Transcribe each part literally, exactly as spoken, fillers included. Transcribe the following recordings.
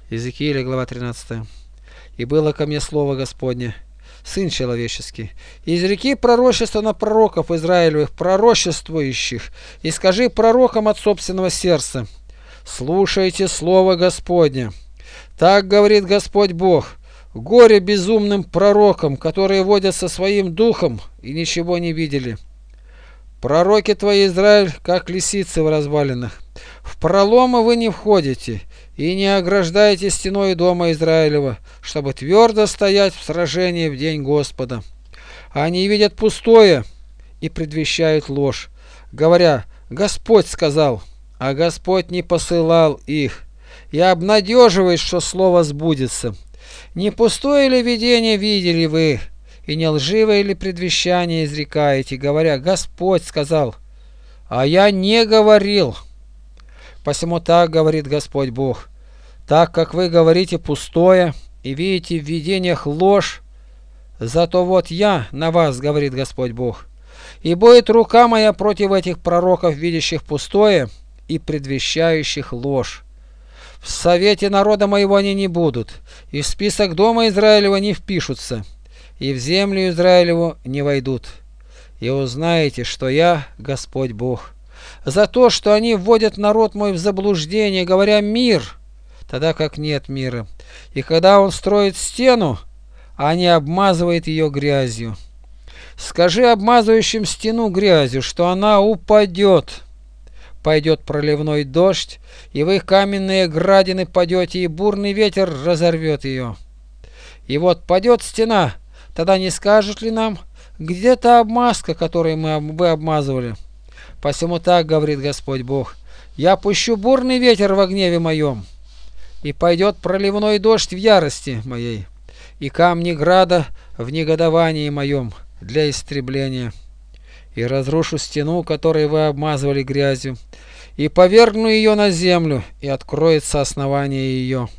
Иезекииля, глава тринадцатая. «И было ко мне слово Господне: сын человеческий, изреки пророчество на пророков Израилевых, пророчествующих, и скажи пророкам от собственного сердца: слушайте слово Господне. Так говорит Господь Бог: горе безумным пророкам, которые водятся своим духом и ничего не видели. Пророки твои, Израиль, как лисицы в развалинах. В проломы вы не входите и не ограждаете стеной дома Израилева, чтобы твердо стоять в сражении в день Господа. Они видят пустое и предвещают ложь, говоря: Господь сказал, а Господь не посылал их. И обнадеживает, что слово сбудется. Не пустое ли видение видели вы, и не лживое ли предвещание изрекаете, говоря: Господь сказал, а я не говорил. Посему так говорит Господь Бог: так как вы говорите пустое и видите в видениях ложь, зато вот я на вас, говорит Господь Бог, и будет рука моя против этих пророков, видящих пустое и предвещающих ложь. В совете народа моего они не будут, и в список дома Израилева не впишутся, и в землю Израилеву не войдут. И узнаете, что я Господь Бог. За то, что они вводят народ мой в заблуждение, говоря мир, тогда как нет мира. И когда он строит стену, они обмазывают ее грязью. Скажи обмазывающим стену грязью, что она упадет. Пойдет проливной дождь, и в их каменные градины падете, и бурный ветер разорвет ее. И вот падет стена, тогда не скажут ли нам, где та обмазка, которой мы, вы обмазывали? Посему так говорит Господь Бог: я пущу бурный ветер во гневе моем, и пойдет проливной дождь в ярости моей, и камни града в негодовании моем для истребления. И разрушу стену, которой вы обмазывали грязью, и повергну ее на землю, и откроется основание ее,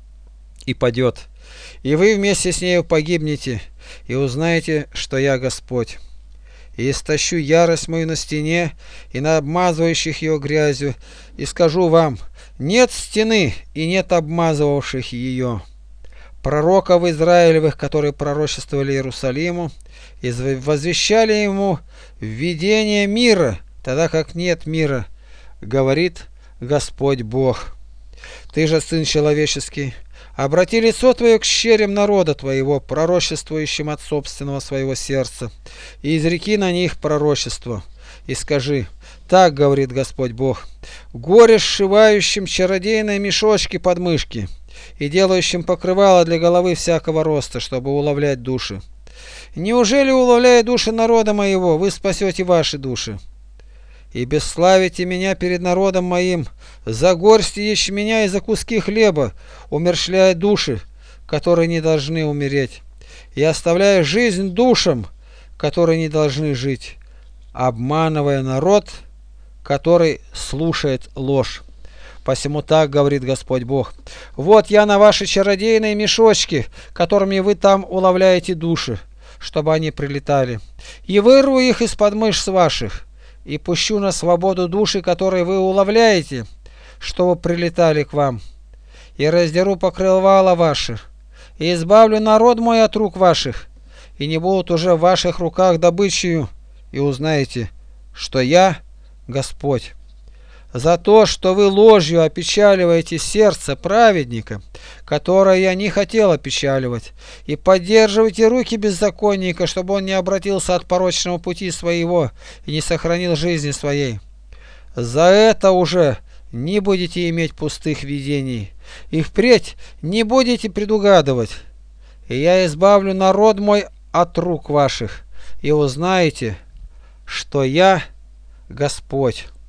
и падет, и вы вместе с нею погибнете, и узнаете, что я Господь. И истощу ярость мою на стене и на обмазывающих ее грязью, и скажу вам: нет стены и нет обмазывавших ее. Пророков Израилевых, которые пророчествовали Иерусалиму, и возвещали ему видение мира, тогда как нет мира, говорит Господь Бог. Ты же, сын человеческий, обрати лицо твое к щерям народа твоего, пророчествующим от собственного своего сердца, и изреки на них пророчество, и скажи: так говорит Господь Бог: горе сшивающим чародейные мешочки под мышки и делающим покрывало для головы всякого роста, чтобы уловлять души. Неужели, уловляя души народа моего, вы спасете ваши души? И бесславите меня перед народом моим за горсти ячменя и за куски хлеба, умерщвляя души, которые не должны умереть, и оставляя жизнь душам, которые не должны жить, обманывая народ, который слушает ложь. Посему так говорит Господь Бог: вот я на ваши чародейные мешочки, которыми вы там уловляете души, чтобы они прилетали, и вырву их из-под мышц ваших, и пущу на свободу души, которые вы уловляете, чтобы прилетали к вам, и раздеру покрывала ваших, и избавлю народ мой от рук ваших, и не будут уже в ваших руках добычею, и узнаете, что я Господь. За то, что вы ложью опечаливаете сердце праведника, которое я не хотел опечаливать, и поддерживаете руки беззаконника, чтобы он не обратился от порочного пути своего и не сохранил жизни своей. За это уже не будете иметь пустых видений, и впредь не будете предугадывать. И я избавлю народ мой от рук ваших, и узнаете, что я Господь.